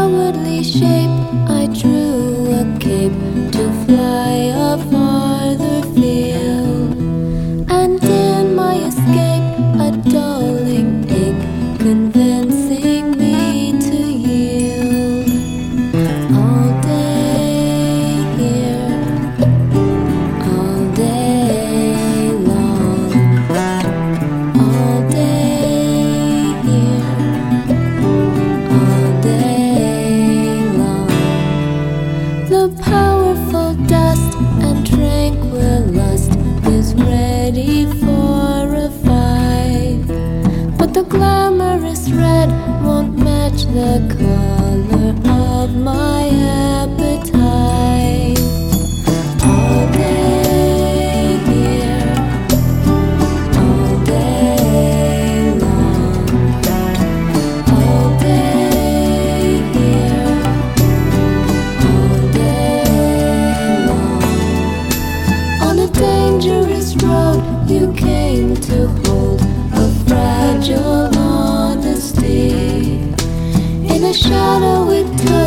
cowardly shape, I drew a cape to fly a farther field. And in my escape, a dulling ache, convincing me to yield. All day here, all day long, all day here, all day long. The powerful dust and tranquil lust is ready for a fight, but the glamorous red won't match the color of my appetite. All day here, all day long, all day here, all day long. On a dangerous road you came to hold a fragile honesty. In a shadow it took